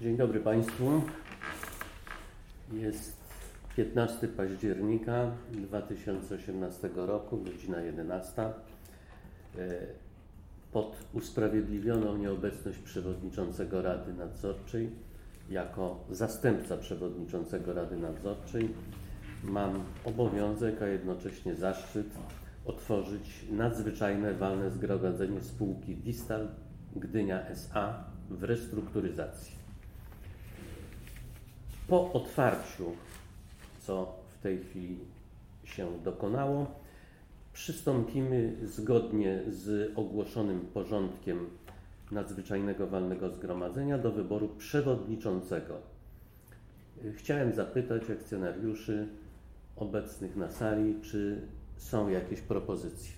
Dzień dobry Państwu. Jest 15 października 2018 roku, godzina 11. Pod usprawiedliwioną nieobecność przewodniczącego Rady Nadzorczej jako zastępca przewodniczącego Rady Nadzorczej mam obowiązek, a jednocześnie zaszczyt otworzyć nadzwyczajne walne zgromadzenie spółki Vistal Gdynia S.A. w restrukturyzacji. Po otwarciu, co w tej chwili się dokonało, przystąpimy zgodnie z ogłoszonym porządkiem nadzwyczajnego walnego zgromadzenia do wyboru przewodniczącego. Chciałem zapytać akcjonariuszy obecnych na sali, czy są jakieś propozycje.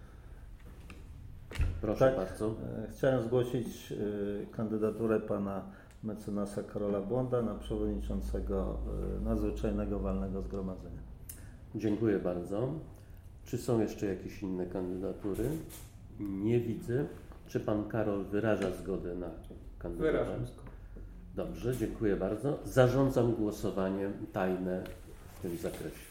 Proszę bardzo. Chciałem zgłosić kandydaturę pana mecenasa Karola Błonda na przewodniczącego nadzwyczajnego walnego zgromadzenia. Dziękuję bardzo. Czy są jeszcze jakieś inne kandydatury? Nie widzę. Czy pan Karol wyraża zgodę na kandydaturę? Wyrażam zgodę. Dobrze, dziękuję bardzo. Zarządzam głosowanie tajne w tym zakresie.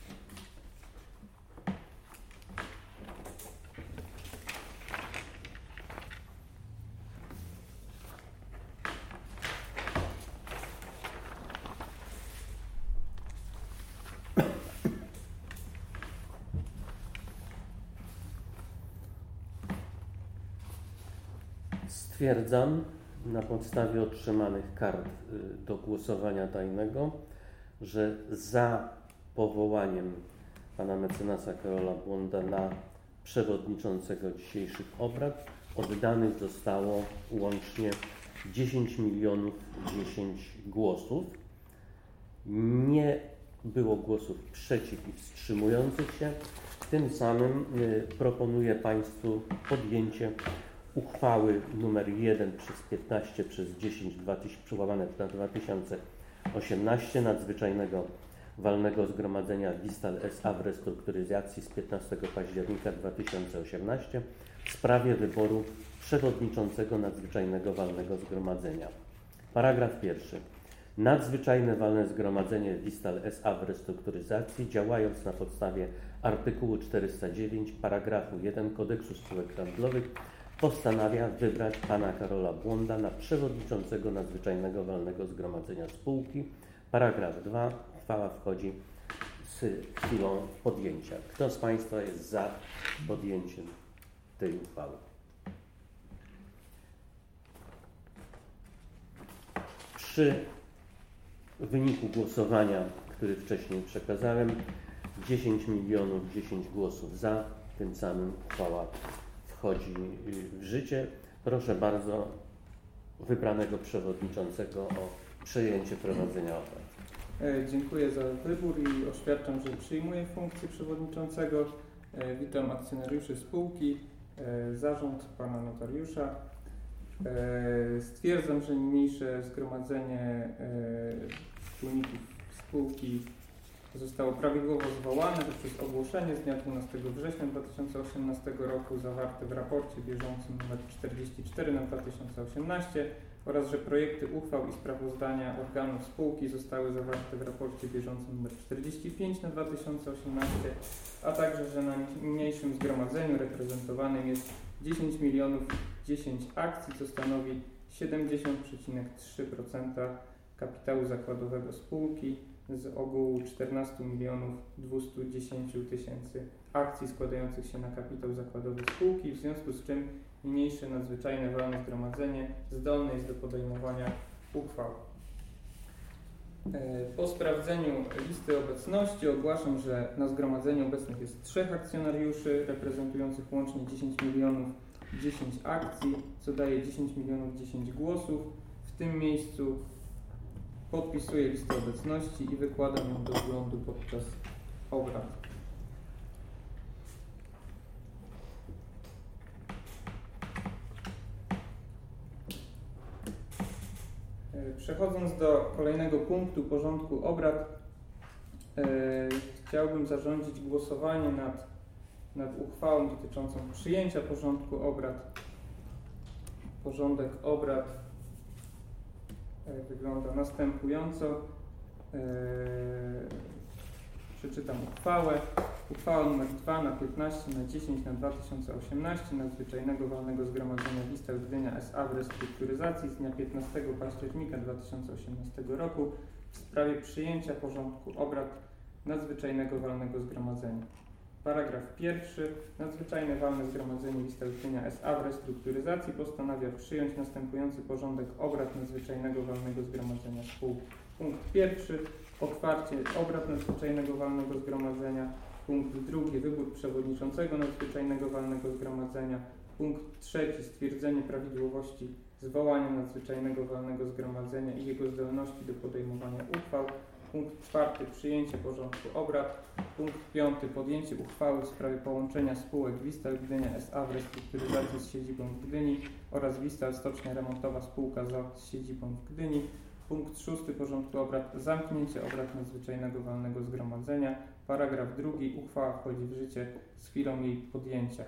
Stwierdzam na podstawie otrzymanych kart do głosowania tajnego, że za powołaniem pana mecenasa Karola Błonda na przewodniczącego dzisiejszych obrad oddanych zostało łącznie 10 010 głosów. Nie było głosów przeciw i wstrzymujących się. Tym samym proponuję Państwu podjęcie uchwały nr 1 przez 15 przez 10 przełamane na 2018 nadzwyczajnego walnego zgromadzenia Vistal S.A. w restrukturyzacji z 15 października 2018 w sprawie wyboru przewodniczącego nadzwyczajnego walnego zgromadzenia. Paragraf pierwszy. Nadzwyczajne walne zgromadzenie Vistal S.A. w restrukturyzacji, działając na podstawie artykułu 409 paragrafu 1 Kodeksu Spółek Handlowych, postanawia wybrać pana Karola Błonda na przewodniczącego nadzwyczajnego walnego zgromadzenia spółki. Paragraf 2. Uchwała wchodzi z chwilą podjęcia. Kto z Państwa jest za podjęciem tej uchwały? Przy wyniku głosowania, który wcześniej przekazałem, 10 010 głosów za, tym samym uchwała wchodzi w życie. Proszę bardzo wybranego przewodniczącego o przejęcie prowadzenia obrad. Dziękuję za wybór i oświadczam, że przyjmuję funkcję przewodniczącego. Witam akcjonariuszy spółki, zarząd pana notariusza. Stwierdzam, że niniejsze zgromadzenie wspólników spółki zostało prawidłowo zwołane poprzez ogłoszenie z dnia 12 września 2018 roku zawarte w raporcie bieżącym nr 44 na 2018 oraz że projekty uchwał i sprawozdania organów spółki zostały zawarte w raporcie bieżącym nr 45 na 2018, a także że na niniejszym zgromadzeniu reprezentowanym jest 10 010 akcji, co stanowi 70,3% kapitału zakładowego spółki z ogółu 14 210 000 akcji składających się na kapitał zakładowy spółki, w związku z czym niniejsze nadzwyczajne walne zgromadzenie zdolne jest do podejmowania uchwał. Po sprawdzeniu listy obecności ogłaszam, że na zgromadzeniu obecnych jest 3 akcjonariuszy reprezentujących łącznie 10 010 akcji, co daje 10 010 głosów. W tym miejscu podpisuję listę obecności i wykładam ją do wglądu podczas obrad. Przechodząc do kolejnego punktu porządku obrad, chciałbym zarządzić głosowanie nad uchwałą dotyczącą przyjęcia porządku obrad. Porządek obrad wygląda następująco. Przeczytam uchwałę. Uchwała nr 2 na 15 na 10 na 2018 Nadzwyczajnego Walnego Zgromadzenia Wistal Gdynia S.A. w restrukturyzacji z dnia 15 października 2018 roku w sprawie przyjęcia porządku obrad Nadzwyczajnego Walnego Zgromadzenia. Paragraf 1. Nadzwyczajne Walne Zgromadzenie Wistal Gdynia S.A. w restrukturyzacji postanawia przyjąć następujący porządek obrad Nadzwyczajnego Walnego Zgromadzenia spółki. Punkt 1. Otwarcie obrad Nadzwyczajnego Walnego Zgromadzenia. Punkt 2. Wybór przewodniczącego Nadzwyczajnego Walnego Zgromadzenia. Punkt 3. Stwierdzenie prawidłowości zwołania Nadzwyczajnego Walnego Zgromadzenia i jego zdolności do podejmowania uchwał. Punkt 4. Przyjęcie porządku obrad. Punkt 5. Podjęcie uchwały w sprawie połączenia spółek Wistal Gdynia S.A. w restrukturyzacji z siedzibą w Gdyni oraz Wistal Stocznia Remontowa Spółka z siedzibą w Gdyni. Punkt 6. porządku obrad. Zamknięcie obrad Nadzwyczajnego Walnego Zgromadzenia. Paragraf 2. Uchwała wchodzi w życie z chwilą jej podjęcia.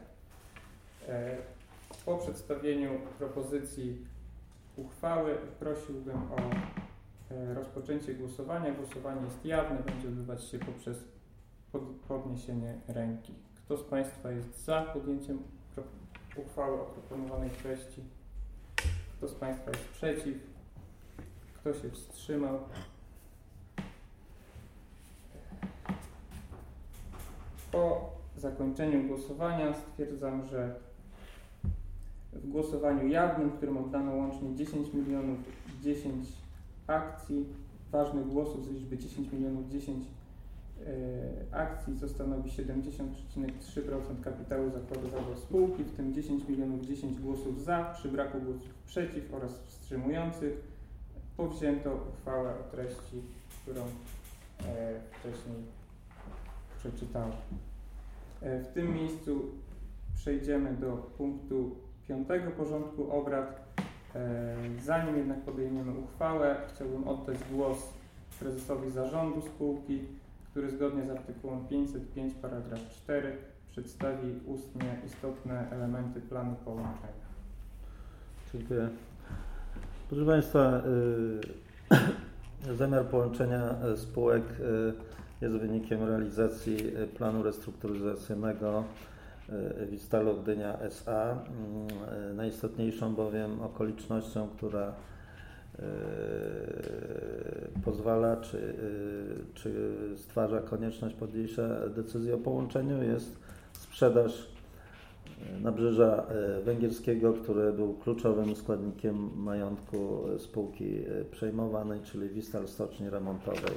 Po przedstawieniu propozycji uchwały prosiłbym o rozpoczęcie głosowania. Głosowanie jest jawne, będzie odbywać się poprzez podniesienie ręki. Kto z Państwa jest za podjęciem uchwały o proponowanej treści? Kto z Państwa jest przeciw? Kto się wstrzymał? Po zakończeniu głosowania stwierdzam, że w głosowaniu jawnym, w którym oddano łącznie 10 akcji, ważnych głosów z liczby 10 akcji, co stanowi 70,3% kapitału zakładowego spółki, w tym 10 głosów za, przy braku głosów przeciw oraz wstrzymujących, powzięto uchwałę o treści, którą wcześniej przeczytałem. W tym miejscu przejdziemy do punktu 5 porządku obrad. Zanim jednak podejmiemy uchwałę, chciałbym oddać głos prezesowi zarządu spółki, który zgodnie z artykułem 505 paragraf 4 przedstawi ustnie istotne elementy planu połączenia. Dziękuję. Proszę Państwa, zamiar połączenia spółek jest wynikiem realizacji planu restrukturyzacyjnego Wistalu Gdynia S.A. Najistotniejszą bowiem okolicznością, która pozwala czy stwarza konieczność podjęcia decyzji o połączeniu, jest sprzedaż Nabrzeża Węgierskiego, które był kluczowym składnikiem majątku spółki przejmowanej, czyli Wistal Stoczni Remontowej.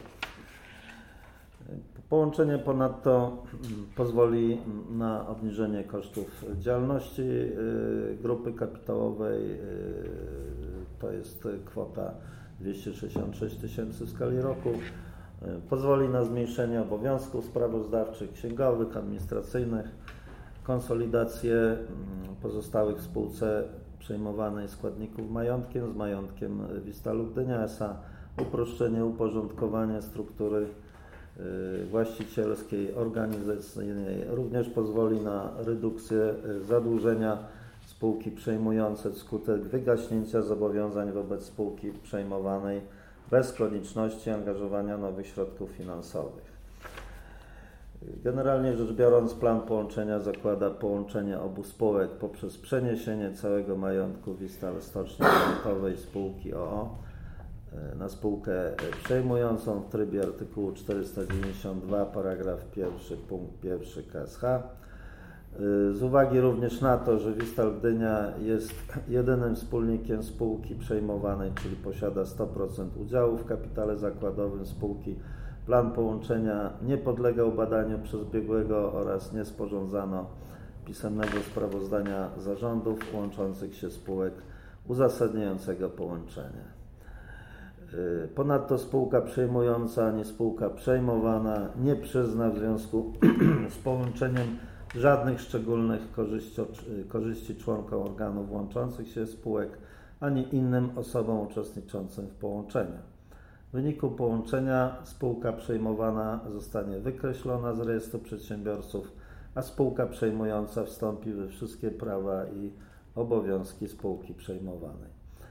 Połączenie ponadto pozwoli na obniżenie kosztów działalności grupy kapitałowej. To jest kwota 266 tysięcy w skali roku. Pozwoli na zmniejszenie obowiązków sprawozdawczych, księgowych, administracyjnych, konsolidację pozostałych w spółce przejmowanej składników majątkiem z majątkiem Wistalu Gdynia S.A., uproszczenie, uporządkowanie struktury właścicielskiej, organizacyjnej. Również pozwoli na redukcję zadłużenia spółki przejmującej wskutek wygaśnięcia zobowiązań wobec spółki przejmowanej bez konieczności angażowania nowych środków finansowych. Generalnie rzecz biorąc, plan połączenia zakłada połączenie obu spółek poprzez przeniesienie całego majątku Wistal Stoczni Remontowej spółki o.o. na spółkę przejmującą w trybie artykułu 492 paragraf 1 punkt 1 k.s.h. Z uwagi również na to, że Wistal Gdynia jest jedynym wspólnikiem spółki przejmowanej, czyli posiada 100% udziału w kapitale zakładowym spółki, plan połączenia nie podlegał badaniu przez biegłego oraz nie sporządzano pisemnego sprawozdania zarządów łączących się spółek uzasadniającego połączenie. Ponadto spółka przejmująca ani spółka przejmowana nie przyzna w związku z połączeniem żadnych szczególnych korzyści członkom organów łączących się spółek ani innym osobom uczestniczącym w połączeniu. W wyniku połączenia spółka przejmowana zostanie wykreślona z rejestru przedsiębiorców, a spółka przejmująca wstąpi we wszystkie prawa i obowiązki spółki przejmowanej.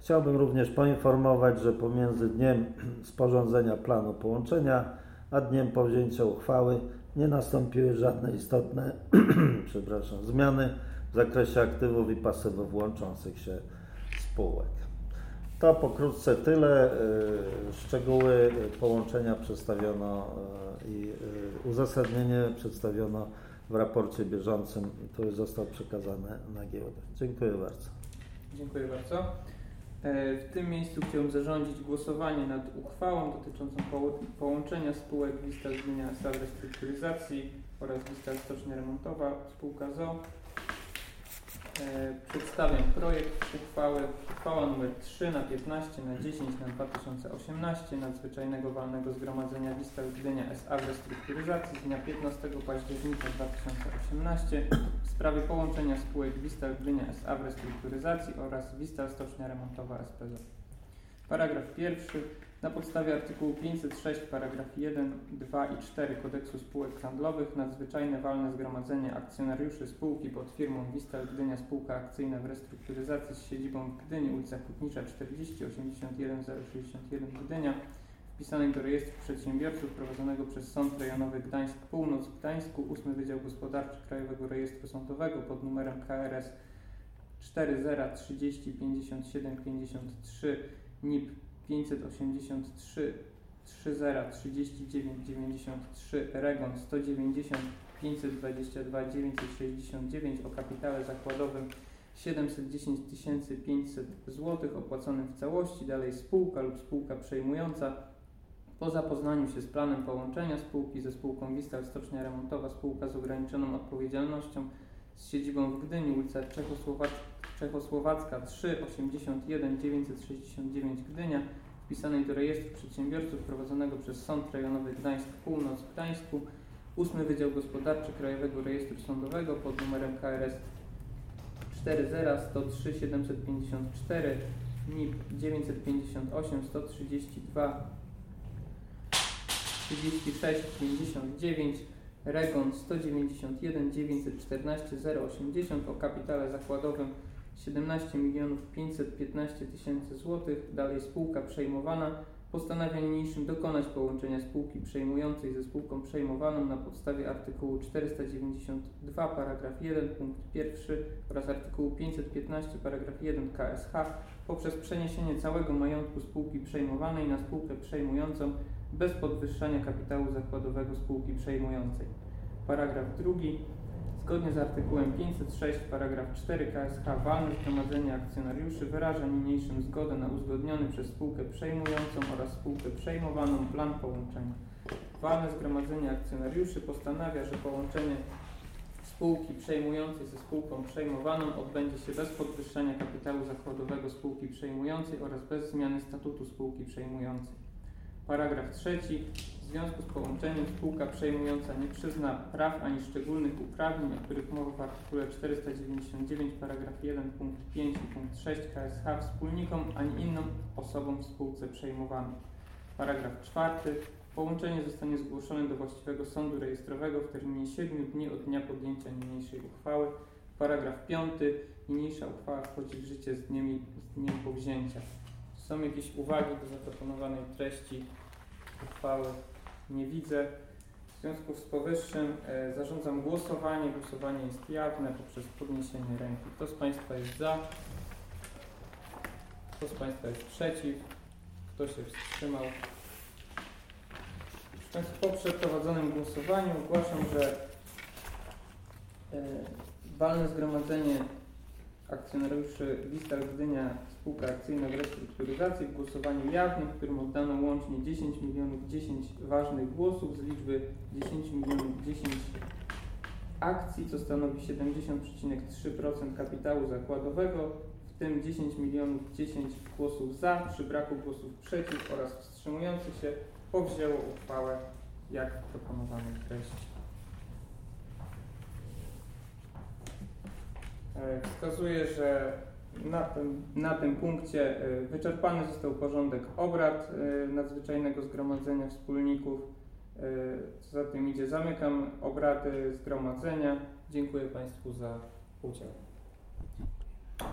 Chciałbym również poinformować, że pomiędzy dniem sporządzenia planu połączenia a dniem powzięcia uchwały nie nastąpiły żadne istotne zmiany w zakresie aktywów i pasywów łączących się spółek. To pokrótce tyle. Szczegóły połączenia przedstawiono i uzasadnienie przedstawiono w raporcie bieżącym, który został przekazany na giełdę. Dziękuję bardzo. Dziękuję bardzo. W tym miejscu chciałbym zarządzić głosowanie nad uchwałą dotyczącą połączenia spółek Wistal Gdynia S.A. w restrukturyzacji oraz Wistal Stocznia Remontowa spółka z.o.o. Przedstawiam projekt uchwały. Uchwała nr 3 na 15 na 10 na 2018 Nadzwyczajnego Walnego Zgromadzenia Wistal Gdynia S.A. w restrukturyzacji z dnia 15 października 2018 w sprawie połączenia spółek Wistal Gdynia S.A. w restrukturyzacji oraz Wistal Stocznia Remontowa S.P.Z. Paragraf pierwszy. Na podstawie artykułu 506 paragraf 1, 2 i 4 Kodeksu Spółek Handlowych Nadzwyczajne Walne Zgromadzenie Akcjonariuszy Spółki pod firmą Wistal Gdynia Spółka Akcyjna w restrukturyzacji z siedzibą w Gdyni, ulica Hutnicza 40 81 061 Gdynia, wpisanej do rejestru przedsiębiorców prowadzonego przez Sąd Rejonowy Gdańsk Północ w Gdańsku, 8 Wydział Gospodarczy Krajowego Rejestru Sądowego pod numerem KRS 4030 57 53 NIP 583 30 39 93 REGON 190 522 969 o kapitale zakładowym 710 500 zł opłaconym w całości, dalej spółka lub spółka przejmująca po zapoznaniu się z planem połączenia spółki ze spółką Wistal Stocznia Remontowa spółka z ograniczoną odpowiedzialnością z siedzibą w Gdyni, ulica Czechosłowacka 3 81 969 Gdynia, wpisanej do rejestru przedsiębiorców prowadzonego przez Sąd Rejonowy Gdańsk Północ w Gdańsku, 8 Wydział Gospodarczy Krajowego Rejestru Sądowego pod numerem KRS 40 103 754 NIP 958 132 36 59 REGON 191 914 080 o kapitale zakładowym 17 515 000 zł, dalej spółka przejmowana, postanawia niniejszym dokonać połączenia spółki przejmującej ze spółką przejmowaną na podstawie artykułu 492 paragraf 1 punkt 1 oraz artykułu 515 paragraf 1 KSH poprzez przeniesienie całego majątku spółki przejmowanej na spółkę przejmującą bez podwyższania kapitału zakładowego spółki przejmującej. Paragraf 2. Zgodnie z artykułem 506 paragraf 4 KSH walne zgromadzenie akcjonariuszy wyraża niniejszym zgodę na uzgodniony przez spółkę przejmującą oraz spółkę przejmowaną plan połączenia. Walne zgromadzenie akcjonariuszy postanawia, że połączenie spółki przejmującej ze spółką przejmowaną odbędzie się bez podwyższania kapitału zakładowego spółki przejmującej oraz bez zmiany statutu spółki przejmującej. Paragraf 3. W związku z połączeniem spółka przejmująca nie przyzna praw ani szczególnych uprawnień, o których mowa w artykule 499 paragraf 1 punkt 5 i punkt 6 KSH wspólnikom ani innym osobom w spółce przejmowanej. Paragraf 4. Połączenie zostanie zgłoszone do właściwego sądu rejestrowego w terminie 7 dni od dnia podjęcia niniejszej uchwały. Paragraf 5. Niniejsza uchwała wchodzi w życie z dniem powzięcia. Są jakieś uwagi do zaproponowanej treści uchwały? Nie widzę. W związku z powyższym zarządzam głosowanie. Głosowanie jest jawne poprzez podniesienie ręki. Kto z Państwa jest za? Kto z Państwa jest przeciw? Kto się wstrzymał? Po przeprowadzonym głosowaniu ogłaszam, że walne zgromadzenie akcjonariuszy Wistal Gdynia Spółka Akcyjna w restrukturyzacji w głosowaniu jawnym, w którym oddano łącznie 10 010 ważnych głosów z liczby 10 010 akcji, co stanowi 70,3% kapitału zakładowego, w tym 10 010 głosów za, przy braku głosów przeciw oraz wstrzymujących się, powzięło uchwałę jak w proponowanej treści. Wskazuję, że na tym punkcie wyczerpany został porządek obrad nadzwyczajnego zgromadzenia wspólników. Co za tym idzie, zamykam obrady zgromadzenia. Dziękuję Państwu za udział.